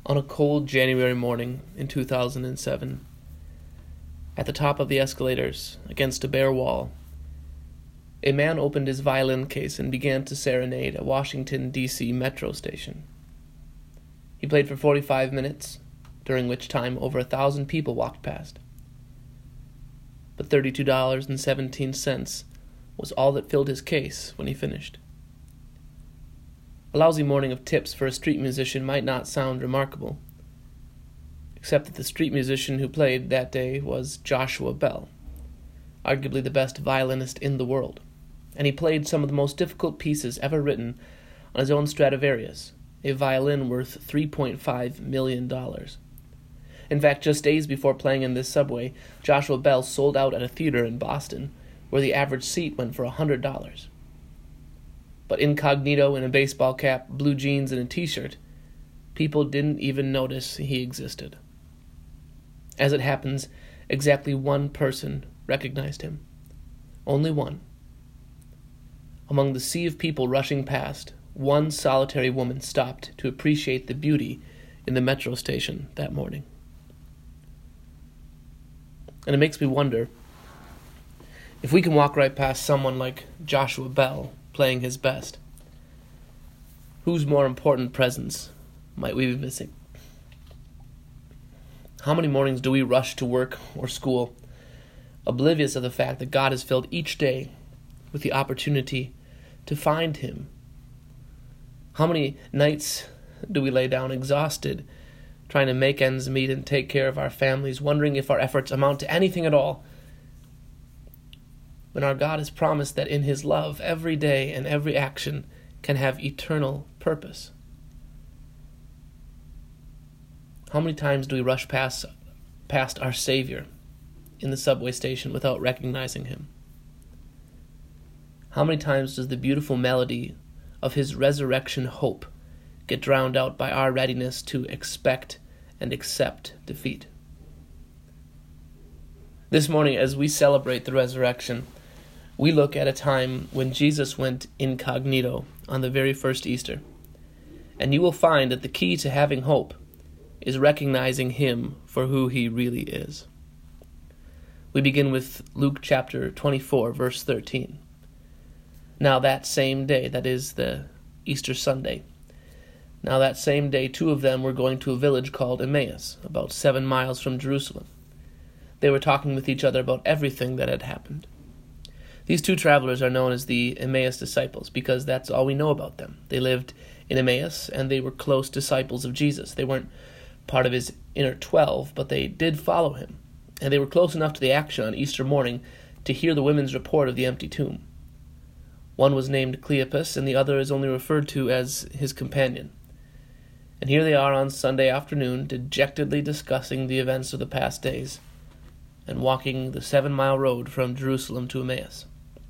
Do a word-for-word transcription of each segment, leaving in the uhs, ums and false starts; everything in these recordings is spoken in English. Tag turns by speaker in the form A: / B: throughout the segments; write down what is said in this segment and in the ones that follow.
A: On a cold January morning in two thousand seven, at the top of the escalators, against a bare wall, a man opened his violin case and began to serenade a Washington, D C metro station. He played for forty-five minutes, during which time over a thousand people walked past. But thirty-two dollars and seventeen cents was all that filled his case when he finished. A lousy morning of tips for a street musician might not sound remarkable, except that the street musician who played that day was Joshua Bell, arguably the best violinist in the world, and he played some of the most difficult pieces ever written on his own Stradivarius, a violin worth three point five million dollars. In fact, just days before playing in this subway, Joshua Bell sold out at a theater in Boston, where the average seat went for one hundred dollars. But incognito in a baseball cap, blue jeans, and a t-shirt, people didn't even notice he existed. As it happens, exactly one person recognized him. Only one. Among the sea of people rushing past, one solitary woman stopped to appreciate the beauty in the metro station that morning. And it makes me wonder, if we can walk right past someone like Joshua Bell playing his best, whose more important presence might we be missing? How many mornings do we rush to work or school, oblivious of the fact that God has filled each day with the opportunity to find Him? How many nights do we lay down exhausted, trying to make ends meet and take care of our families, wondering if our efforts amount to anything at all, when our God has promised that in His love, every day and every action can have eternal purpose? How many times do we rush past, past our Savior in the subway station without recognizing Him? How many times does the beautiful melody of His resurrection hope get drowned out by our readiness to expect and accept defeat? This morning, as we celebrate the resurrection, we look at a time when Jesus went incognito on the very first Easter. And you will find that the key to having hope is recognizing Him for who He really is. We begin with Luke chapter twenty-four, verse thirteen. Now that same day, that is the Easter Sunday, now that same day two of them were going to a village called Emmaus, about seven miles from Jerusalem. They were talking with each other about everything that had happened. These two travelers are known as the Emmaus disciples because that's all we know about them. They lived in Emmaus, and they were close disciples of Jesus. They weren't part of His inner twelve, but they did follow Him. And they were close enough to the action on Easter morning to hear the women's report of the empty tomb. One was named Cleopas, and the other is only referred to as his companion. And here they are on Sunday afternoon, dejectedly discussing the events of the past days, and walking the seven-mile road from Jerusalem to Emmaus.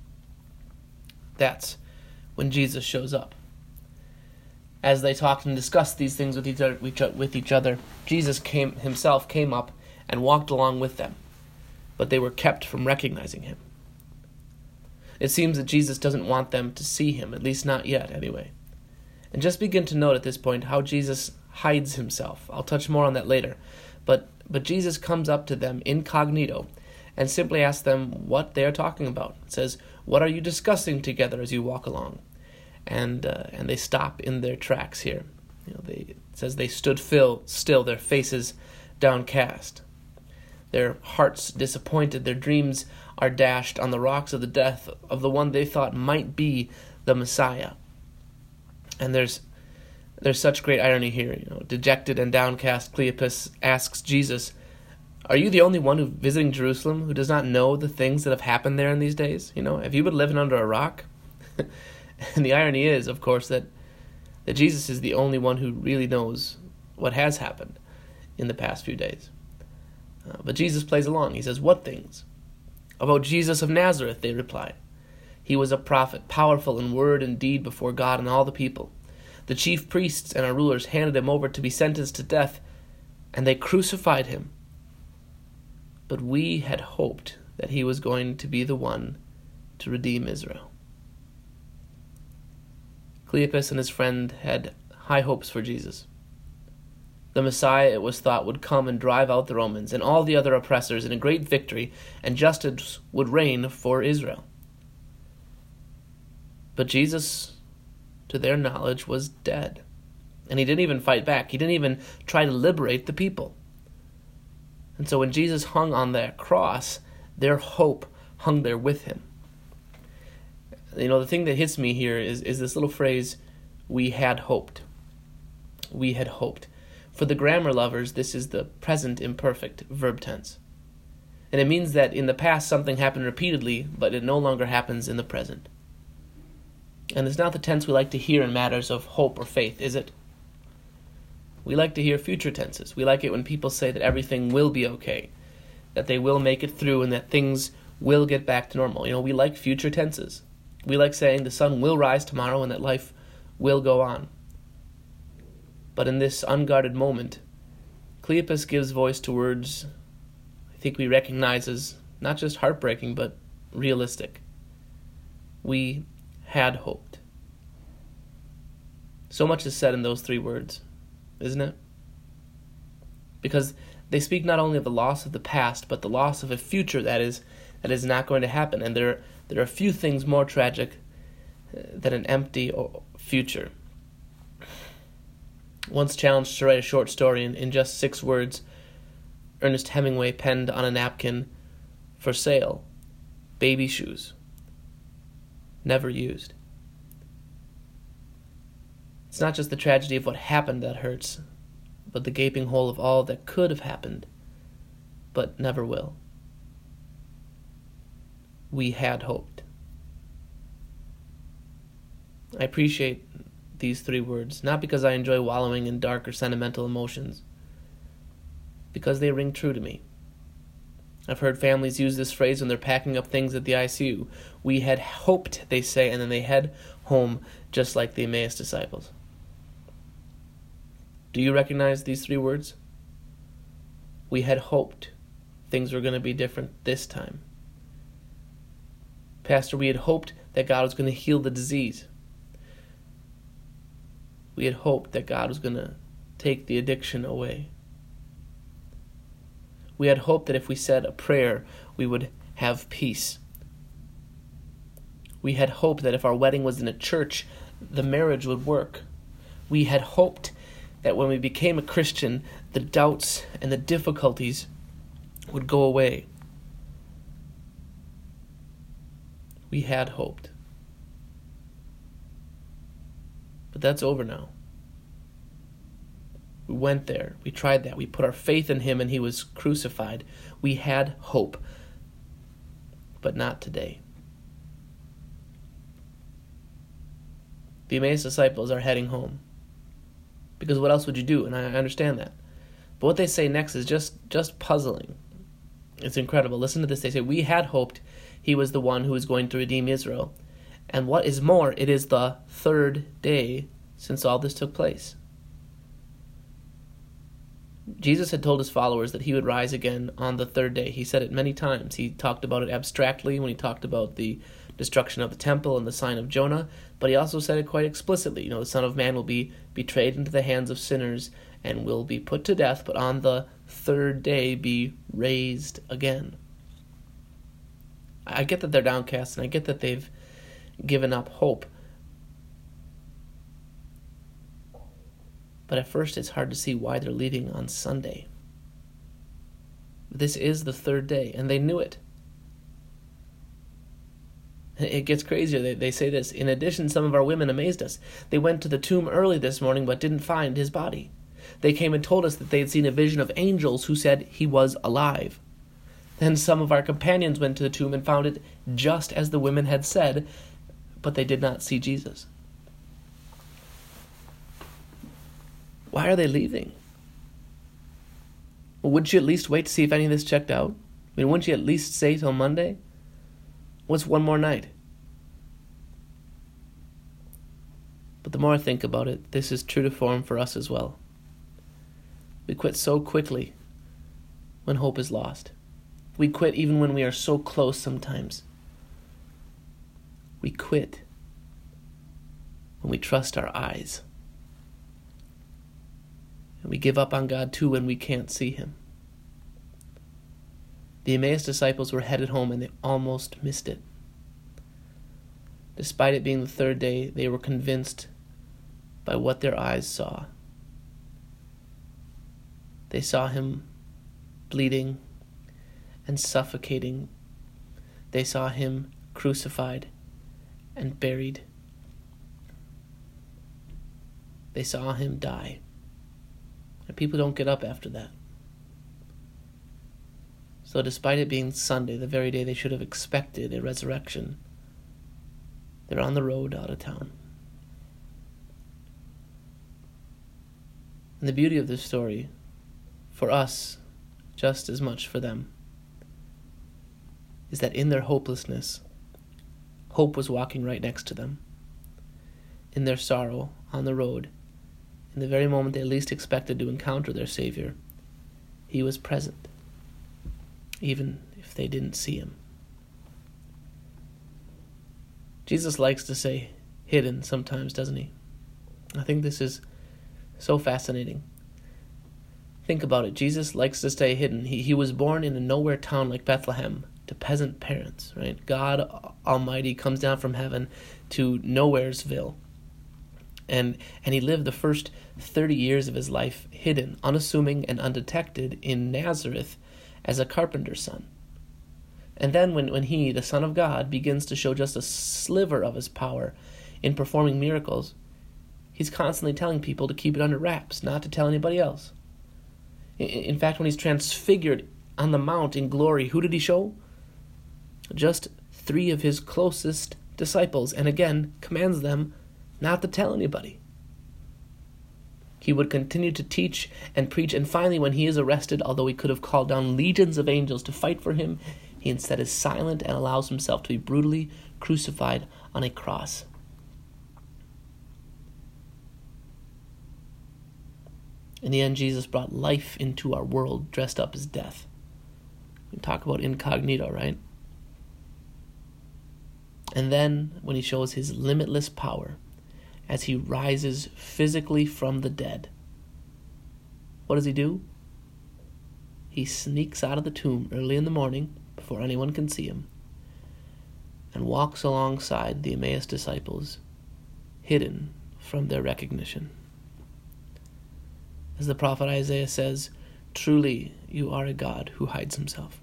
A: That's when Jesus shows up. As they talked and discussed these things with each other, with each other, Jesus came himself came up and walked along with them, but they were kept from recognizing Him. It seems that Jesus doesn't want them to see Him, at least not yet, anyway. And just begin to note at this point how Jesus hides Himself. I'll touch more on that later. But but Jesus comes up to them incognito and simply asks them what they are talking about. It says, "What are you discussing together as you walk along?" And uh, and they stop in their tracks here. You know, they, it says they stood fill, still, their faces downcast. Their hearts disappointed, their dreams are dashed on the rocks of the death of the one they thought might be the Messiah. And there's there's such great irony here. You know, dejected and downcast, Cleopas asks Jesus, "Are you the only one who visiting Jerusalem who does not know the things that have happened there in these days? You know, have you been living under a rock?" And the irony is, of course, that that Jesus is the only one who really knows what has happened in the past few days. Uh, but Jesus plays along. He says, "What things?" "About Jesus of Nazareth," they replied. "He was a prophet, powerful in word and deed before God and all the people. The chief priests and our rulers handed Him over to be sentenced to death, and they crucified Him. But we had hoped that He was going to be the one to redeem Israel." Cleopas and his friend had high hopes for Jesus. The Messiah, it was thought, would come and drive out the Romans and all the other oppressors in a great victory, and justice would reign for Israel. But Jesus, to their knowledge, was dead. And he didn't even fight back. He didn't even try to liberate the people. And so when Jesus hung on that cross, their hope hung there with him. You know, the thing that hits me here is, is this little phrase, we had hoped. We had hoped. For the grammar lovers, this is the present imperfect verb tense. And it means that in the past something happened repeatedly, but it no longer happens in the present. And it's not the tense we like to hear in matters of hope or faith, is it? We like to hear future tenses. We like it when people say that everything will be okay, that they will make it through, and that things will get back to normal. You know, we like future tenses. We like saying the sun will rise tomorrow and that life will go on. But in this unguarded moment, Cleopas gives voice to words I think we recognize as not just heartbreaking, but realistic. We had hoped. So much is said in those three words, isn't it? Because they speak not only of the loss of the past, but the loss of a future that is that is not going to happen. And there, there are few things more tragic than an empty future. Once challenged to write a short story in, in just six words, Ernest Hemingway penned on a napkin, "For sale, baby shoes, never used." It's not just the tragedy of what happened that hurts, but the gaping hole of all that could have happened, but never will. We had hoped. I appreciate these three words, not because I enjoy wallowing in dark or sentimental emotions, because they ring true to me. I've heard families use this phrase when they're packing up things at the I C U. We had hoped, they say, and then they head home just like the Emmaus disciples. Do you recognize these three words? We had hoped things were going to be different this time. Pastor, we had hoped that God was going to heal the disease. We had hoped that God was going to take the addiction away. We had hoped that if we said a prayer, we would have peace. We had hoped that if our wedding was in a church, the marriage would work. We had hoped that when we became a Christian, the doubts and the difficulties would go away. We had hoped. But that's over now. We went there. We tried that. We put our faith in him and he was crucified. We had hope. But not today. The Emmaus disciples are heading home. Because what else would you do? And I understand that. But what they say next is just, just puzzling. It's incredible. Listen to this. They say, we had hoped he was the one who was going to redeem Israel. And what is more, it is the third day since all this took place. Jesus had told his followers that he would rise again on the third day. He said it many times. He talked about it abstractly when he talked about the destruction of the temple and the sign of Jonah, but he also said it quite explicitly. You know, the Son of Man will be betrayed into the hands of sinners and will be put to death, but on the third day be raised again. I get that they're downcast, and I get that they've given up hope. But at first it's hard to see why they're leaving on Sunday. This is the third day, and they knew it. It gets crazier. They, they say this. In addition, some of our women amazed us. They went to the tomb early this morning but didn't find his body. They came and told us that they had seen a vision of angels who said he was alive. Then some of our companions went to the tomb and found it just as the women had said, but they did not see Jesus. Why are they leaving? Well, wouldn't you at least wait to see if any of this checked out? I mean, wouldn't you at least stay till Monday? What's one more night? But the more I think about it, this is true to form for us as well. We quit so quickly when hope is lost. We quit even when we are so close sometimes. We quit when we trust our eyes. And we give up on God too when we can't see him. The Emmaus disciples were headed home and they almost missed it. Despite it being the third day, they were convinced by what their eyes saw. They saw him bleeding and suffocating. They saw him crucified and buried. They saw him die. And people don't get up after that. So despite it being Sunday, the very day they should have expected a resurrection, they're on the road out of town. And the beauty of this story, for us, just as much for them, is that in their hopelessness, hope was walking right next to them. In their sorrow, on the road, in the very moment they least expected to encounter their Savior, he was present, even if they didn't see him. Jesus likes to say hidden sometimes, doesn't he? I think this is so fascinating. Think about it. Jesus likes to stay hidden. He, he was born in a nowhere town like Bethlehem to peasant parents, right? God Almighty comes down from heaven to Nowheresville. And, and he lived the first thirty years of his life hidden, unassuming and undetected in Nazareth as a carpenter's son. And then when, when he, the Son of God, begins to show just a sliver of his power in performing miracles, he's constantly telling people to keep it under wraps, not to tell anybody else. In, in fact, when he's transfigured on the mount in glory, who did he show? Just three of his closest disciples, and again commands them not to tell anybody. He would continue to teach and preach, and finally when he is arrested, although he could have called down legions of angels to fight for him, he instead is silent and allows himself to be brutally crucified on a cross. In the end, Jesus brought life into our world dressed up as death. We talk about incognito, right? And then when he shows his limitless power as he rises physically from the dead, what does he do? He sneaks out of the tomb early in the morning before anyone can see him and walks alongside the Emmaus disciples, hidden from their recognition. As the prophet Isaiah says, "Truly you are a God who hides himself."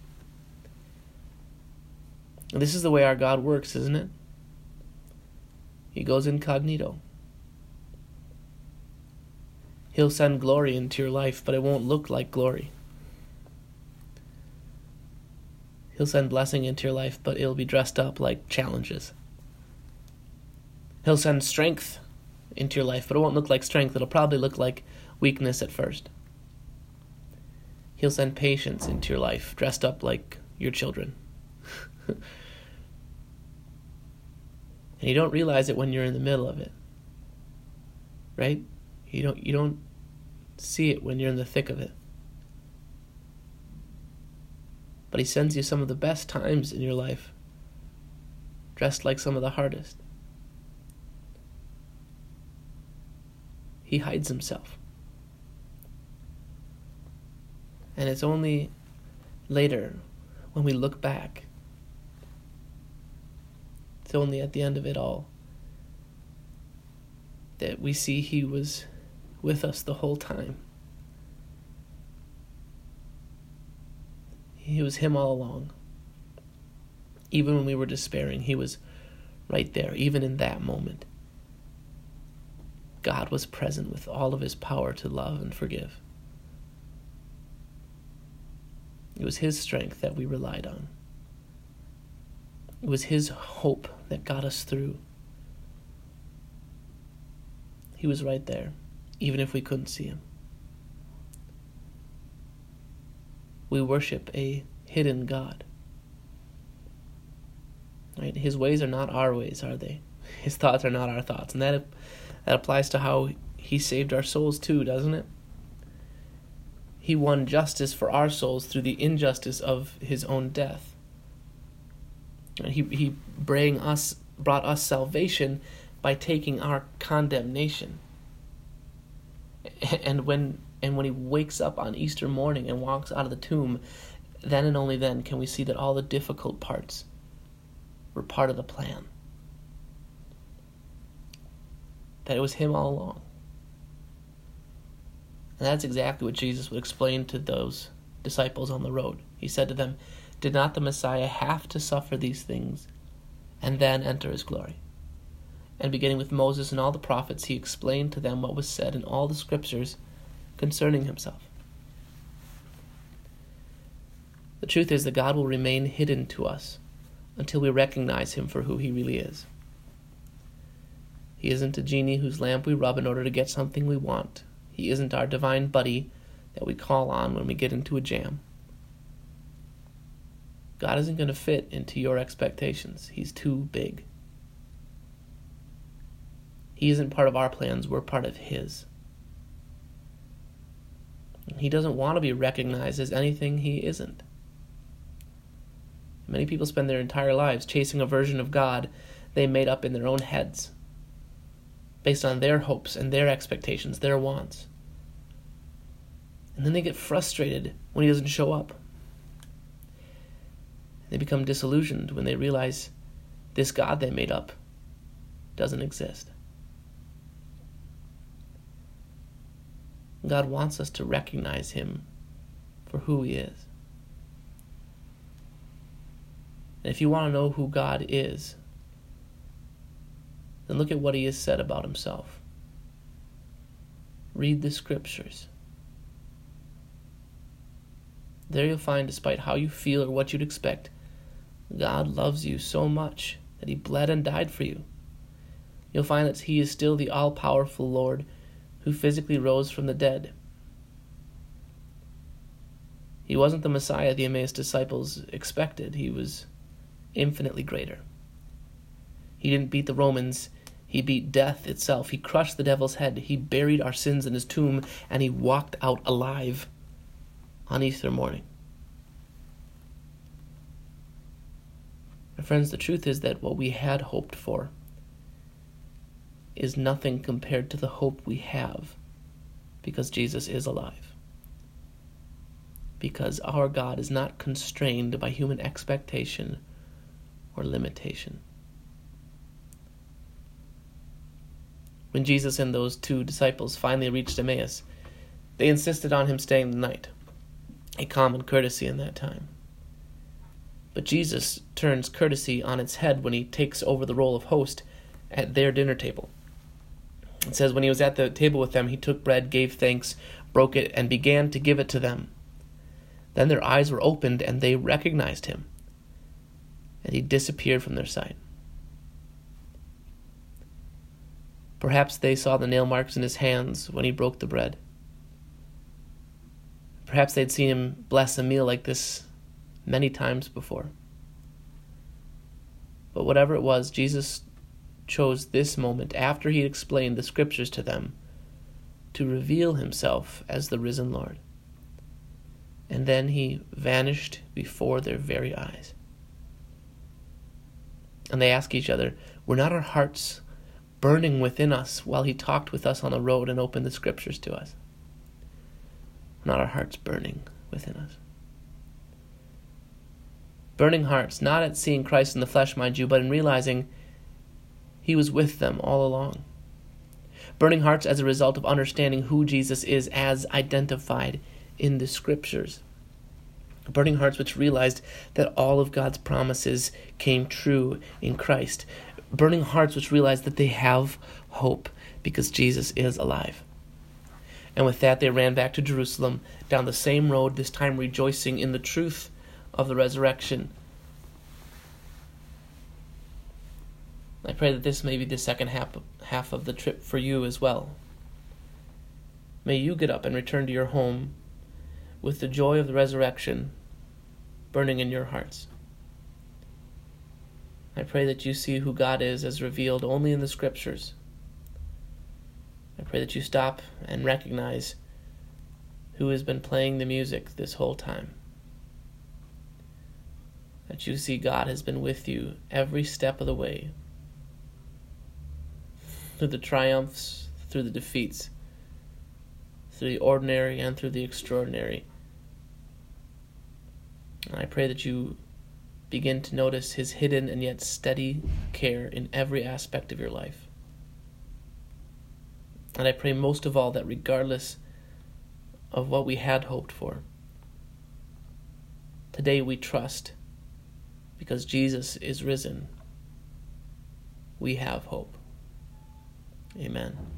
A: And this is the way our God works, isn't it? He goes incognito. He'll send glory into your life, but it won't look like glory. He'll send blessing into your life, but it'll be dressed up like challenges. He'll send strength into your life, but it won't look like strength. It'll probably look like weakness at first. He'll send patience into your life, dressed up like your children. And you don't realize it when you're in the middle of it. Right? You don't you don't see it when you're in the thick of it. But he sends you some of the best times in your life, dressed like some of the hardest. He hides himself. And it's only later, when we look back, it's only at the end of it all that we see he was with us the whole time. He was him all along. Even when we were despairing, he was right there, even in that moment. God was present with all of his power to love and forgive. It was his strength that we relied on. It was his hope that got us through. He was right there, even if we couldn't see him. We worship a hidden God. Right? His ways are not our ways, are they? His thoughts are not our thoughts. And that, that applies to how he saved our souls too, doesn't it? He won justice for our souls through the injustice of his own death. He he bring us brought us salvation by taking our condemnation. And when and when he wakes up on Easter morning and walks out of the tomb, then and only then can we see that all the difficult parts were part of the plan. That it was him all along. And that's exactly what Jesus would explain to those disciples on the road. He said to them, "Did not the Messiah have to suffer these things and then enter his glory?" And beginning with Moses and all the prophets, he explained to them what was said in all the scriptures concerning himself. The truth is that God will remain hidden to us until we recognize him for who he really is. He isn't a genie whose lamp we rub in order to get something we want. He isn't our divine buddy that we call on when we get into a jam. God isn't going to fit into your expectations. He's too big. He isn't part of our plans. We're part of his. He doesn't want to be recognized as anything he isn't. Many people spend their entire lives chasing a version of God they made up in their own heads, based on their hopes and their expectations, their wants. And then they get frustrated when he doesn't show up. They become disillusioned when they realize this God they made up doesn't exist. God wants us to recognize him for who he is. And if you want to know who God is, then look at what he has said about himself. Read the scriptures. There you'll find, despite how you feel or what you'd expect, God loves you so much that he bled and died for you. You'll find that he is still the all-powerful Lord who physically rose from the dead. He wasn't the Messiah the Emmaus disciples expected. He was infinitely greater. He didn't beat the Romans. He beat death itself. He crushed the devil's head. He buried our sins in his tomb, and he walked out alive on Easter morning. My friends, the truth is that what we had hoped for is nothing compared to the hope we have because Jesus is alive. Because our God is not constrained by human expectation or limitation. When Jesus and those two disciples finally reached Emmaus, they insisted on him staying the night, a common courtesy in that time. But Jesus turns courtesy on its head when he takes over the role of host at their dinner table. It says, when he was at the table with them, he took bread, gave thanks, broke it, and began to give it to them. Then their eyes were opened, and they recognized him, and he disappeared from their sight. Perhaps they saw the nail marks in his hands when he broke the bread. Perhaps they'd seen him bless a meal like this many times before. But whatever it was, Jesus chose this moment, after he had explained the scriptures to them, to reveal himself as the risen Lord. And then he vanished before their very eyes. And they ask each other, were not our hearts burning within us while he talked with us on the road and opened the scriptures to us? Were not our hearts burning within us? Burning hearts, not at seeing Christ in the flesh, mind you, but in realizing he was with them all along. Burning hearts as a result of understanding who Jesus is as identified in the scriptures. Burning hearts which realized that all of God's promises came true in Christ. Burning hearts which realized that they have hope because Jesus is alive. And with that, they ran back to Jerusalem down the same road, this time rejoicing in the truth of the resurrection. I pray that this may be the second half, half of the trip for you as well. May you get up and return to your home with the joy of the resurrection burning in your hearts. I pray that you see who God is as revealed only in the scriptures. I pray that you stop and recognize who has been playing the music this whole time. That you see God has been with you every step of the way, through the triumphs, through the defeats, through the ordinary and through the extraordinary. And I pray that you begin to notice his hidden and yet steady care in every aspect of your life. And I pray most of all that regardless of what we had hoped for, today we trust, because Jesus is risen. We have hope. Amen.